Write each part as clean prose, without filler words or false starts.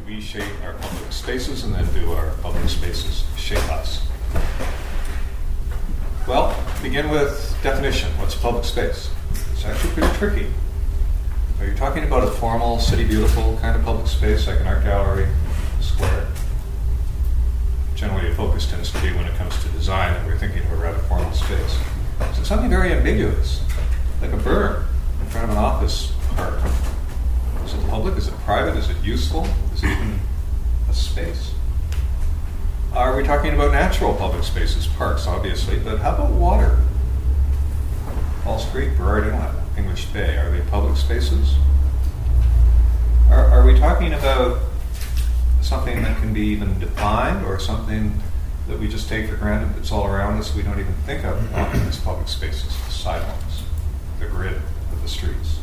we shape our public spaces, and then do our public spaces shape us? Well, begin with definition. What's public space? It's actually pretty tricky. Are you talking about a formal, city beautiful kind of public space, like an art gallery, square? Generally, a focus tends to be, when it comes to design, that we're thinking of a rather formal space. So something very ambiguous, like a berm in front of an office park. Is it public? Is it private? Is it useful? Is it even a space? Are we talking about natural public spaces? Parks, obviously, but how about water? Falls Creek, Burrard Inlet, English Bay, are they public spaces? Are we talking about something that can be even defined, or something that we just take for granted that's all around us we don't even think of as public spaces, the sidewalks, the grid of the streets?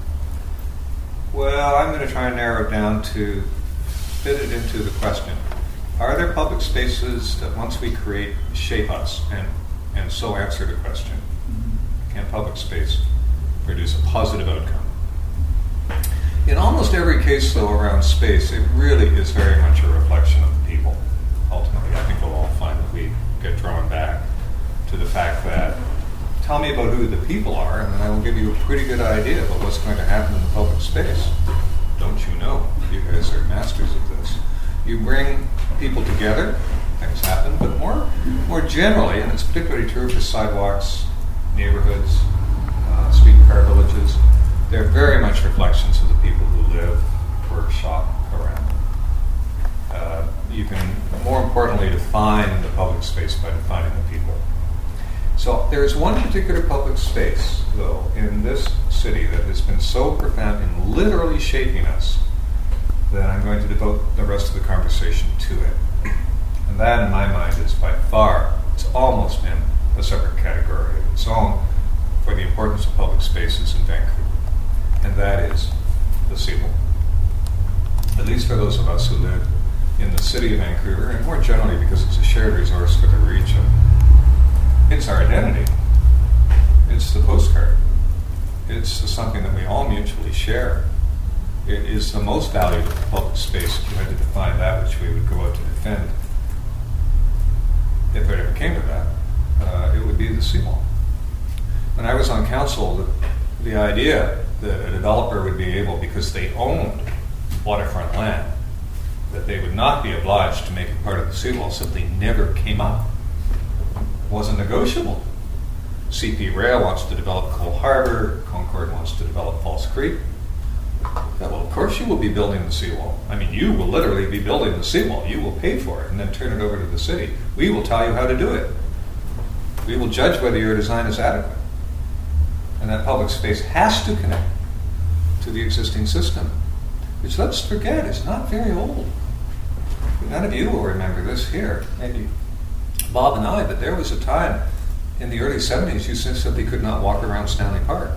Well, I'm going to try and narrow it down to fit it into the question. Are there public spaces that once we create shape us and so answer the question? Can public space produce a positive outcome? In almost every case, though, around space, it really is very much a reflection of the people. Ultimately, I think we'll all find that we get drawn back to the fact that, tell me about who the people are, and then I will give you a pretty good idea about what's going to happen in the public space. Don't you know? You guys are masters of this. You bring people together, things happen, but more generally, and it's particularly true for sidewalks, neighborhoods, streetcar villages, they're very much reflections of the people who live, work, shop around them. You can, more importantly, define the public space by defining the people. So there is one particular public space, though, in this city that has been so profound in literally shaping us that I'm going to devote the rest of the conversation to it. And that, in my mind, is by far, it's almost in a separate category of its own for the importance of public spaces in Vancouver. And that is the seawall. At least for those of us who live in the city of Vancouver, and more generally because it's a shared resource for the region. It's our identity. It's the postcard. It's something that we all mutually share. It is the most valuable public space if you had to define that which we would go out to defend. If it ever came to that, it would be the seawall. When I was on council, the idea that a developer would be able, because they owned waterfront land, that they would not be obliged to make it part of the seawall simply never came up. It wasn't negotiable. CP Rail wants to develop Cole Harbour, Concord wants to develop False Creek. Yeah, well, of course you will be building the seawall. I mean, you will literally be building the seawall. You will pay for it and then turn it over to the city. We will tell you how to do it. We will judge whether your design is adequate. And that public space has to connect to the existing system, which, let's forget, is not very old. None of you will remember this here, maybe Bob and I, but there was a time in the early 70s you simply could not walk around Stanley Park.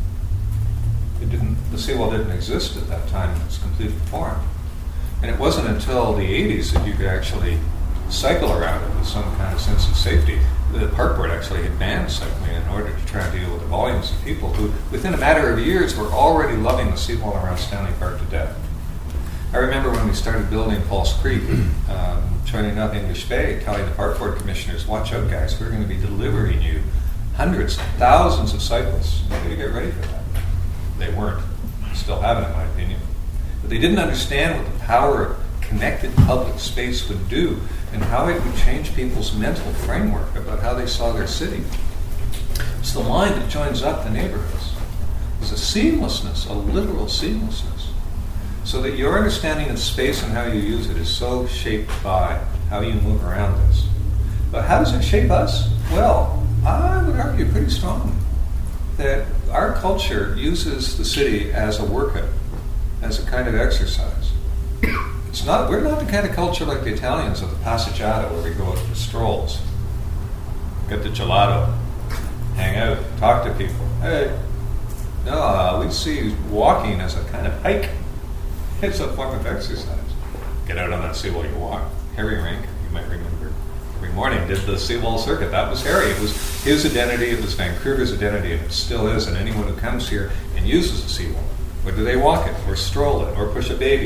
The seawall didn't exist at that time in its complete form. And it wasn't until the 80s that you could actually cycle around it with some kind of sense of safety. The park board actually had banned cycling in order to try and deal with the volumes of people who, within a matter of years, were already loving the seawall around Stanley Park to death. I remember when we started building False Creek, turning up English Bay, telling the park board commissioners, watch out guys, we're going to be delivering you hundreds, thousands of cyclists. You got to get ready for that. They weren't. Still haven't, in my opinion. But they didn't understand what the power of connected public space would do and how it would change people's mental framework about how they saw their city. It's the line that joins up the neighborhoods. There's a seamlessness, a literal seamlessness, so that your understanding of space and how you use it is so shaped by how you move around this. But how does it shape us? Well, I would argue pretty strongly that our culture uses the city as a workout, as a kind of exercise. We're not the kind of culture like the Italians of the passeggiata where we go out for strolls, get the gelato, hang out, talk to people. Hey, no, we see walking as a kind of hike. It's a form of exercise. Get out on that seawall, you walk. Harry Rank, you might remember, every morning did the seawall circuit. That was Harry. It was his identity, it was Vancouver's identity, and it still is. And anyone who comes here and uses the seawall, whether they walk it or stroll it or push a baby,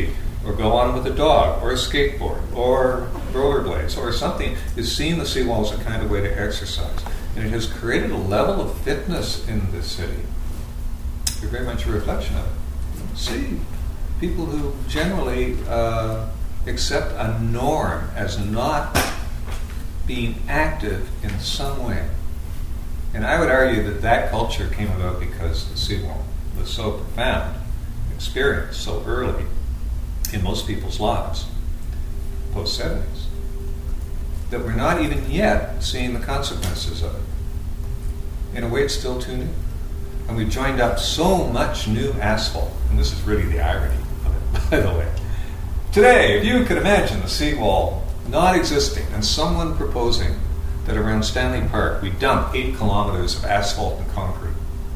or go on with a dog, or a skateboard, or rollerblades, or something, is seeing the seawall as a kind of way to exercise. And it has created a level of fitness in this city. They're very much a reflection of it. See, people who generally accept a norm as not being active in some way. And I would argue that that culture came about because the seawall was so profound, experienced so early in most people's lives, post-70s, that we're not even yet seeing the consequences of it. In a way, it's still too new. And we've joined up so much new asphalt, and this is really the irony of it, by the way. Today, if you could imagine the seawall not existing and someone proposing that around Stanley Park we dump 8 kilometers of asphalt and concrete.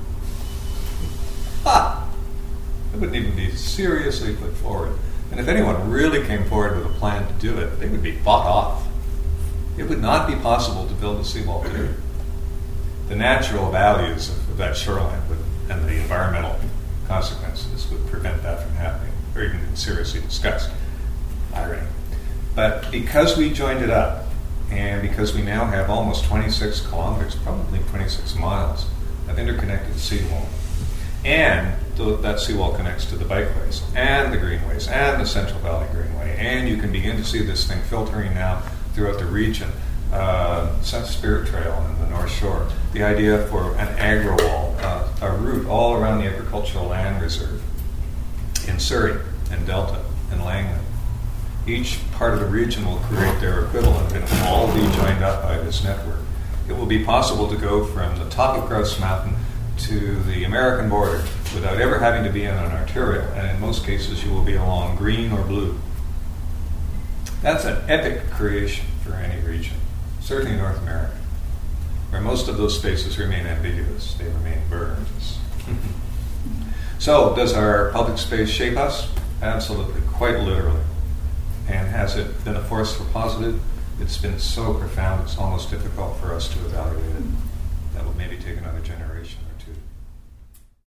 It wouldn't even be seriously put forward. And if anyone really came forward with a plan to do it, they would be bought off. It would not be possible to build a seawall here. The natural values of that shoreline and the environmental consequences would prevent that from happening, or even being seriously discussed. Irony. But because we joined it up, and because we now have almost 26 kilometers, probably 26 miles, of interconnected seawall, and that seawall connects to the bikeways, and the greenways, and the Central Valley Greenway, and you can begin to see this thing filtering now throughout the region. South Spirit Trail in the North Shore, the idea for an agri-wall, a route all around the agricultural land reserve in Surrey and Delta and Langley. Each part of the region will create their equivalent and it will all be joined up by this network. It will be possible to go from the top of Grouse Mountain to the American border without ever having to be in an arterial, and in most cases you will be along green or blue. That's an epic creation for any region, certainly North America, where most of those spaces remain ambiguous. They remain burns. So, does our public space shape us? Absolutely, quite literally. And has it been a force for positive? It's been so profound, it's almost difficult for us to evaluate it. That will maybe take another generation.